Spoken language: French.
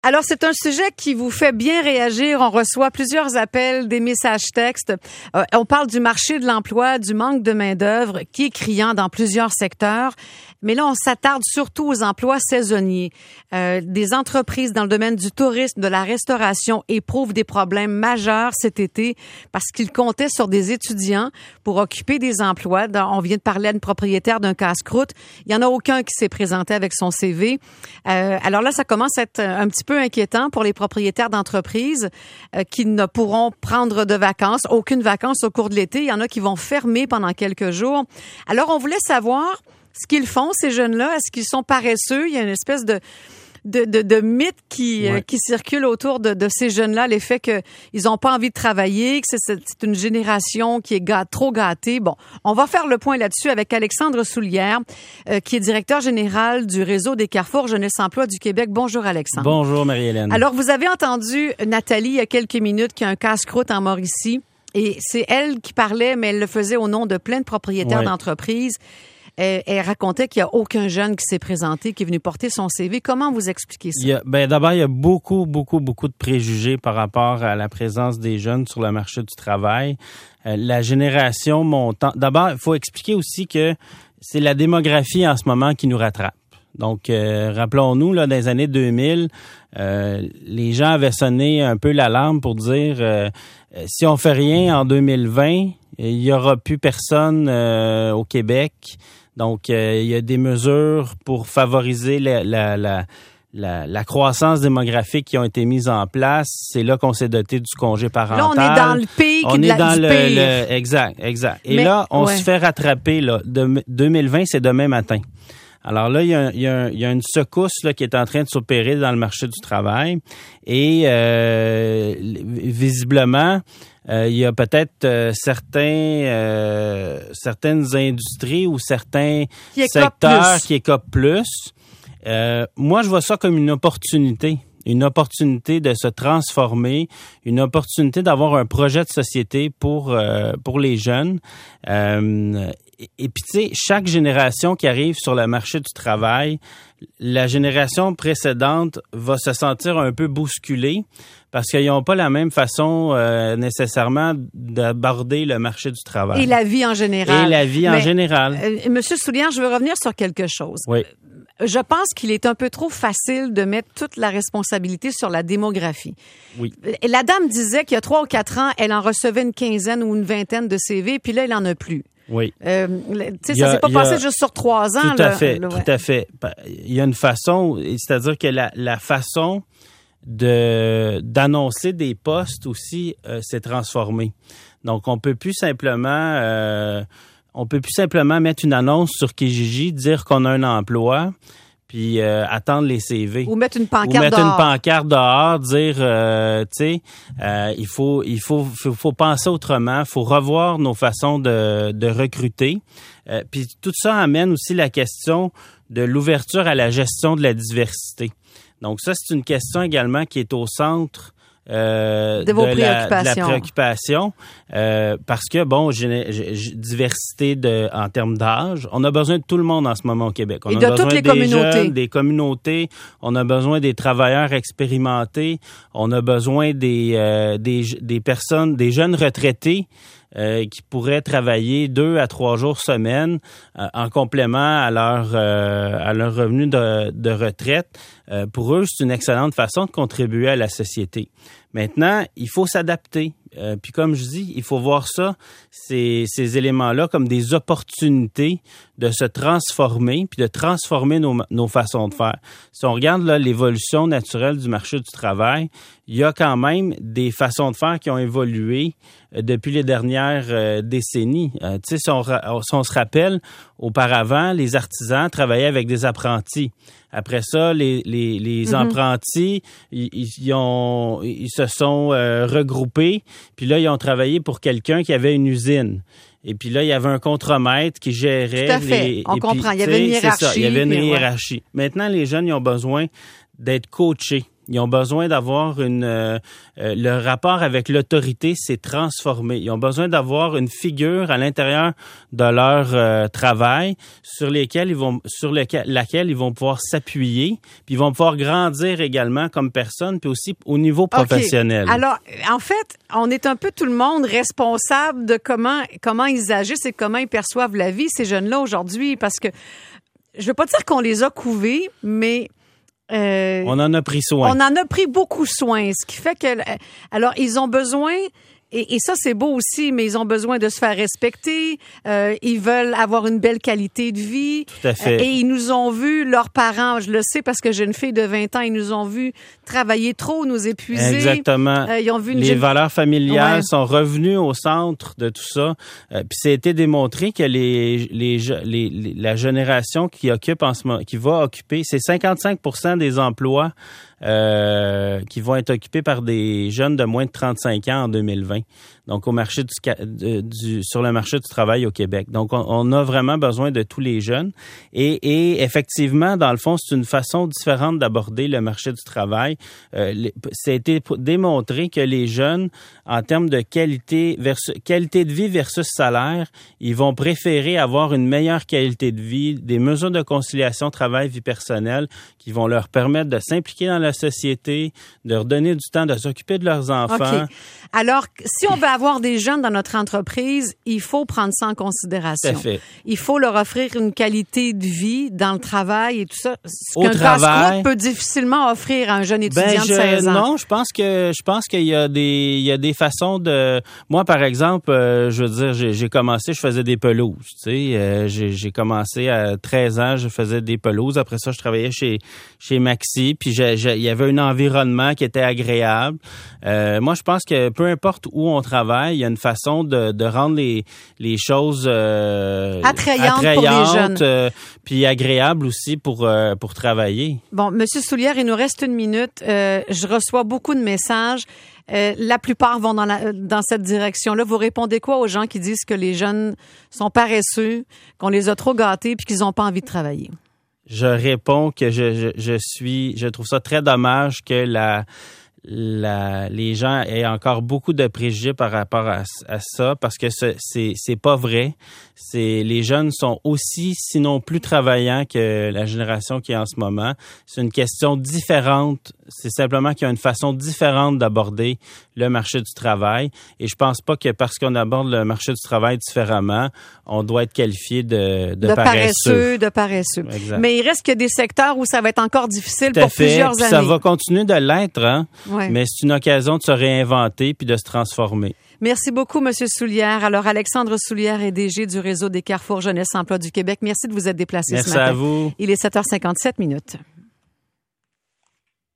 Alors, c'est un sujet qui vous fait bien réagir. On reçoit plusieurs appels, des messages textes. On parle du marché de l'emploi, du manque de main-d'œuvre qui est criant dans plusieurs secteurs. Mais là, on s'attarde surtout aux emplois saisonniers. Des entreprises dans le domaine du tourisme, de la restauration éprouvent des problèmes majeurs cet été parce qu'ils comptaient sur des étudiants pour occuper des emplois. On vient de parler à une propriétaire d'un casse-croûte. Il n'y en a aucun qui s'est présenté avec son CV. Alors là, ça commence à être un petit peu inquiétant pour les propriétaires d'entreprises qui ne pourront prendre de vacances, aucune vacances au cours de l'été. Il y en a qui vont fermer pendant quelques jours. Alors, on voulait savoir ce qu'ils font, ces jeunes-là. Est-ce qu'ils sont paresseux? Il y a une espèce de mythe qui circule autour de ces jeunes-là, l'effet qu'ils n'ont pas envie de travailler, que c'est une génération qui est trop gâtée. Bon, on va faire le point là-dessus avec Alexandre Soulière, qui est directeur général du réseau des Carrefours Jeunesse Emploi du Québec. Bonjour Alexandre. Bonjour Marie-Hélène. Alors, vous avez entendu Nathalie il y a quelques minutes qui a un casse-croûte en Mauricie et c'est elle qui parlait, mais elle le faisait au nom de plein de propriétaires d'entreprises. Elle racontait qu'il n'y a aucun jeune qui s'est présenté, qui est venu porter son CV. Comment vous expliquez ça? D'abord, il y a beaucoup de préjugés par rapport à la présence des jeunes sur le marché du travail. La génération montant. D'abord, il faut expliquer aussi que c'est la démographie en ce moment qui nous rattrape. Donc, rappelons-nous, là, dans les années 2000, les gens avaient sonné un peu l'alarme pour dire si on fait rien en 2020, il n'y aura plus personne au Québec. Donc, il y a des mesures pour favoriser la croissance démographique qui ont été mises en place. C'est là qu'on s'est doté du congé parental. Là, on est dans le pic on de est dans du pire. Exact. Et mais, là, on se fait rattraper. Là, 2020, c'est demain matin. Alors là, il y a une secousse là qui est en train de s'opérer dans le marché du travail et visiblement, il y a peut-être certaines industries ou certains secteurs qui écopent plus. Moi, je vois ça comme une opportunité de se transformer, une opportunité d'avoir un projet de société pour les jeunes. Et puis, tu sais, chaque génération qui arrive sur le marché du travail, la génération précédente va se sentir un peu bousculée parce qu'ils n'ont pas la même façon nécessairement d'aborder le marché du travail. Et la vie en général. Monsieur Soulière, je veux revenir sur quelque chose. Oui. Je pense qu'il est un peu trop facile de mettre toute la responsabilité sur la démographie. Oui. La dame disait qu'il y a 3 ou 4 ans, elle en recevait une quinzaine ou une vingtaine de CV, puis là, elle n'en a plus. Oui. Ça s'est pas passé juste sur 3 ans. Tout à fait. Il y a une façon, c'est-à-dire que la façon d'annoncer des postes aussi s'est transformée. Donc, on peut plus simplement mettre une annonce sur Kijiji, dire qu'on a un emploi, puis attendre les CV. Ou mettre une pancarte dehors, dire, il faut penser autrement, il faut revoir nos façons de recruter. Puis tout ça amène aussi la question de l'ouverture à la gestion de la diversité. Donc ça, c'est une question également qui est au centre de la préoccupation parce que diversité en termes d'âge, on a besoin de tout le monde en ce moment au Québec. On a besoin toutes les jeunes, des communautés, on a besoin des travailleurs expérimentés, on a besoin des personnes, des jeunes retraités qui pourraient travailler 2 à 3 jours semaine en complément à leur revenu de retraite. Pour eux, c'est une excellente façon de contribuer à la société. Maintenant, il faut s'adapter. Puis comme je dis, il faut voir ça, ces éléments-là, comme des opportunités de se transformer, puis de transformer nos façons de faire. Si on regarde là, l'évolution naturelle du marché du travail, il y a quand même des façons de faire qui ont évolué depuis les dernières décennies. Tu sais, si on se rappelle, auparavant, les artisans travaillaient avec des apprentis. Après ça, les apprentis, ils se sont regroupés, puis là, ils ont travaillé pour quelqu'un qui avait une usine. Et puis là, il y avait un contremaître qui gérait. Tout à fait. On comprend. Il y avait une hiérarchie. C'est ça. Il y avait une hiérarchie. Maintenant, les jeunes, ils ont besoin d'être coachés. Ils ont besoin d'avoir le rapport avec l'autorité s'est transformé. Ils ont besoin d'avoir une figure à l'intérieur de leur travail sur laquelle ils vont pouvoir s'appuyer, puis ils vont pouvoir grandir également comme personne, puis aussi au niveau professionnel. Okay. Alors, en fait, on est un peu tout le monde responsable de comment ils agissent et comment ils perçoivent la vie, ces jeunes-là aujourd'hui, parce que je veux pas dire qu'on les a couvés, mais on en a pris soin. On en a pris beaucoup soin, ce qui fait que... Alors, ils ont besoin... Et ça, c'est beau aussi, mais ils ont besoin de se faire respecter. Ils veulent avoir une belle qualité de vie. Tout à fait. Et ils nous ont vus, leurs parents, je le sais parce que j'ai une fille de 20 ans, ils nous ont vus travailler trop, nous épuiser. Exactement. Ils ont vu les valeurs familiales sont revenues au centre de tout ça. Puis ça a été démontré que la génération qui occupe en ce moment, qui va occuper, c'est 55% des emplois qui vont être occupés par des jeunes de moins de 35 ans en 2020. Donc, au marché sur le marché du travail au Québec. Donc, on a vraiment besoin de tous les jeunes. Et effectivement, dans le fond, c'est une façon différente d'aborder le marché du travail. Ça a été démontré que les jeunes, en termes de qualité de vie versus salaire, ils vont préférer avoir une meilleure qualité de vie, des mesures de conciliation travail-vie personnelle qui vont leur permettre de s'impliquer dans la société, de leur donner du temps, de s'occuper de leurs enfants. Okay. Alors, si on veut avoir des jeunes dans notre entreprise, il faut prendre ça en considération. Tout à fait. Il faut leur offrir une qualité de vie dans le travail et tout ça. Ce Au qu'un travail, casse-croûte peut difficilement offrir à un jeune étudiant de 16 ans. Non, je pense qu'il y a des façons de... Moi, par exemple, je veux dire, j'ai commencé, je faisais des pelouses. Tu sais, j'ai commencé à 13 ans, je faisais des pelouses. Après ça, je travaillais chez Maxi, puis il y avait un environnement qui était agréable. Moi, je pense que peu importe où on travaille, il y a une façon de rendre les choses attrayantes pour les jeunes. Puis agréables aussi pour travailler. Bon, Monsieur Soulière, il nous reste une minute. Je reçois beaucoup de messages. La plupart vont dans cette direction-là. Vous répondez quoi aux gens qui disent que les jeunes sont paresseux, qu'on les a trop gâtés puis qu'ils n'ont pas envie de travailler? Je réponds que je trouve ça très dommage que les gens aient encore beaucoup de préjugés par rapport à ça, parce que c'est pas vrai. Les jeunes sont aussi, sinon plus travaillants que la génération qui est en ce moment. C'est une question différente. C'est simplement qu'il y a une façon différente d'aborder le marché du travail. Et je pense pas que parce qu'on aborde le marché du travail différemment, on doit être qualifié de paresseux. De paresseux. Exact. Mais il reste que des secteurs où ça va être encore difficile pour plusieurs années. Ça va continuer de l'être, hein? Ouais. Mais c'est une occasion de se réinventer puis de se transformer. Merci beaucoup, Monsieur Soulière. Alors, Alexandre Soulière est DG du réseau des Carrefour Jeunesse Emploi du Québec. Merci de vous être déplacé ce matin. Merci à vous. Il est 7h57 minutes.